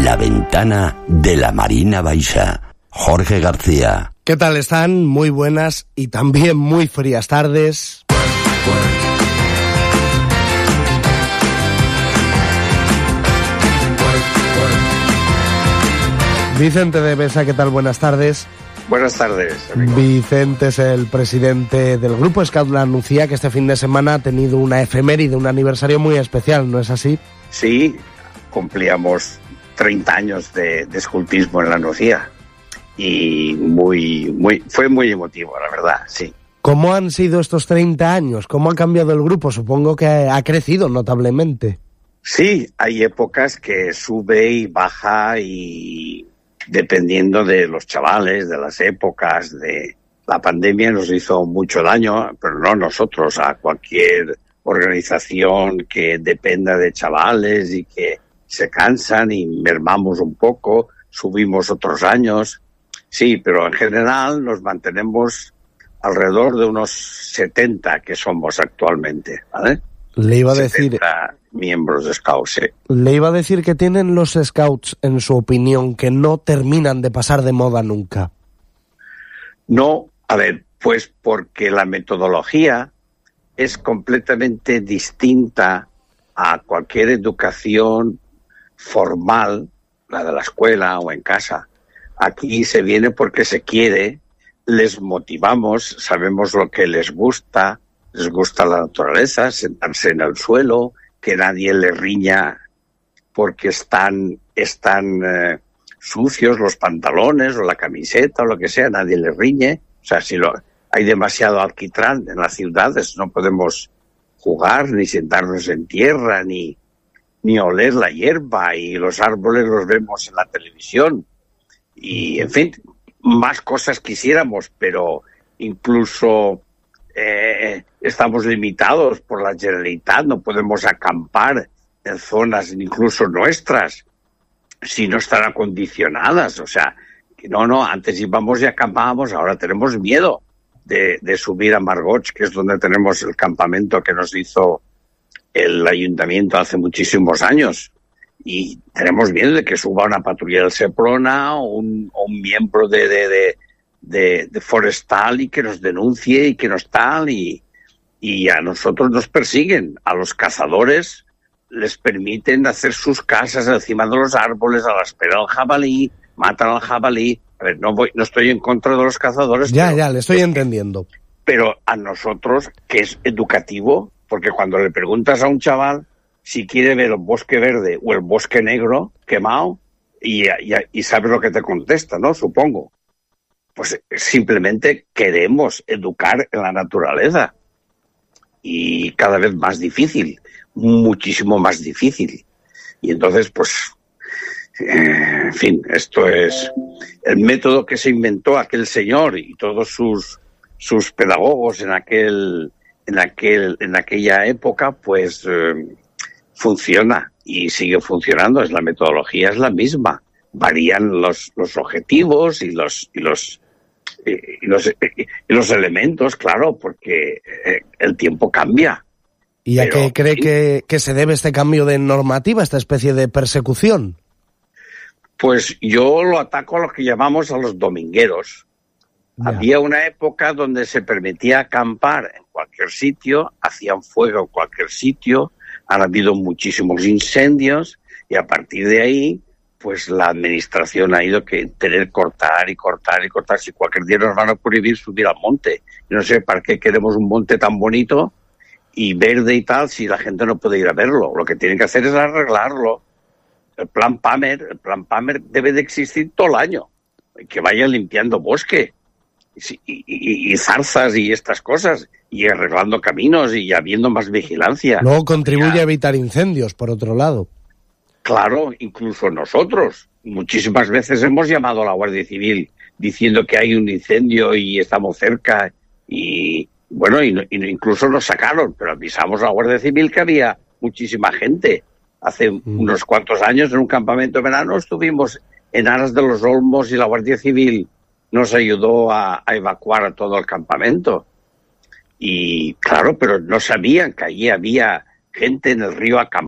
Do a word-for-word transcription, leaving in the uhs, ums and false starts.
La ventana de la Marina Baixa. Jorge García. ¿Qué tal están? Muy buenas y también muy frías tardes. Vicente de Besa, ¿qué tal? Buenas tardes. Buenas tardes, amigo. Vicente es el presidente del Grupo Scout La Nucía, que este fin de semana ha tenido una efeméride, un aniversario muy especial, ¿no es así? Sí, cumplíamos treinta años de, de escultismo en La Nucía y muy, muy, fue muy emotivo, la verdad, sí. ¿Cómo han sido estos treinta años? ¿Cómo ha cambiado el grupo? Supongo que ha crecido notablemente. Sí, hay épocas que sube y baja y dependiendo de los chavales, de las épocas, de la pandemia nos hizo mucho daño, pero no nosotros, a cualquier organización que dependa de chavales y que se cansan y mermamos un poco, subimos otros años. Sí, pero en general nos mantenemos alrededor de unos setenta que somos actualmente, ¿vale? Le iba a decir... miembros de Scouts, sí. Le iba a decir que tienen los Scouts, en su opinión, que no terminan de pasar de moda nunca. No, a ver, pues porque la metodología es completamente distinta a cualquier educación formal, la de la escuela o en casa. Aquí se viene porque se quiere, les motivamos, sabemos lo que les gusta, les gusta la naturaleza, sentarse en el suelo, que nadie les riña porque están, están eh, sucios los pantalones o la camiseta o lo que sea, nadie les riñe. O sea, si lo, hay demasiado alquitrán en las ciudades, no podemos jugar, ni sentarnos en tierra, ni, ni oler la hierba, y los árboles los vemos en la televisión. Y, en fin, más cosas quisiéramos, pero incluso... Eh, estamos limitados por la Generalitat, no podemos acampar en zonas incluso nuestras si no están acondicionadas. O sea, que no, no, antes íbamos y acampábamos, ahora tenemos miedo de, de subir a Margoch, que es donde tenemos el campamento que nos hizo el ayuntamiento hace muchísimos años. Y tenemos miedo de que suba una patrulla del Seprona o un, o un miembro de... de, de De, de forestal y que nos denuncie y que nos tal y, y a nosotros nos persiguen. A los cazadores les permiten hacer sus casas encima de los árboles a la espera del jabalí, matan al jabalí. A ver, no voy, no estoy en contra de los cazadores. Ya, pero, ya, le estoy entendiendo. Pero a nosotros, que es educativo, porque cuando le preguntas a un chaval si quiere ver el bosque verde o el bosque negro quemado, y, y, y sabes lo que te contesta, ¿no? Supongo. Pues simplemente queremos educar en la naturaleza. Y cada vez más difícil, muchísimo más difícil. Y entonces, pues, eh, en fin, esto es el método que se inventó aquel señor y todos sus, sus pedagogos en aquel, en aquel, en aquella época, pues eh, funciona y sigue funcionando. Es la metodología es la misma. Varían los, los objetivos y los, y los Y los, y los elementos, claro, porque el tiempo cambia. ¿Y a Pero, qué cree ¿sí? que, que se debe este cambio de normativa, esta especie de persecución? Pues yo lo ataco a lo que llamamos a los domingueros. Ya. Había una época donde se permitía acampar en cualquier sitio, hacían fuego en cualquier sitio, han habido muchísimos incendios y a partir de ahí pues la administración ha ido que tener cortar y cortar y cortar. Si cualquier día nos van a prohibir subir al monte. Yo no sé para qué queremos un monte tan bonito y verde y tal si la gente no puede ir a verlo. Lo que tienen que hacer es arreglarlo. El plan Pamer, el plan Pamer debe de existir todo el año. Que vayan limpiando bosque y, y, y zarzas y estas cosas y arreglando caminos y habiendo más vigilancia. Luego contribuye ya. a evitar incendios, por otro lado. Claro, incluso nosotros. Muchísimas veces hemos llamado a la Guardia Civil diciendo que hay un incendio y estamos cerca y, bueno, y, y incluso nos sacaron, pero avisamos a la Guardia Civil que había muchísima gente. Hace mm. unos cuantos años en un campamento de verano estuvimos en Aras de los Olmos y la Guardia Civil nos ayudó a, a evacuar a todo el campamento. Y claro, pero no sabían que allí había gente en el río acampando.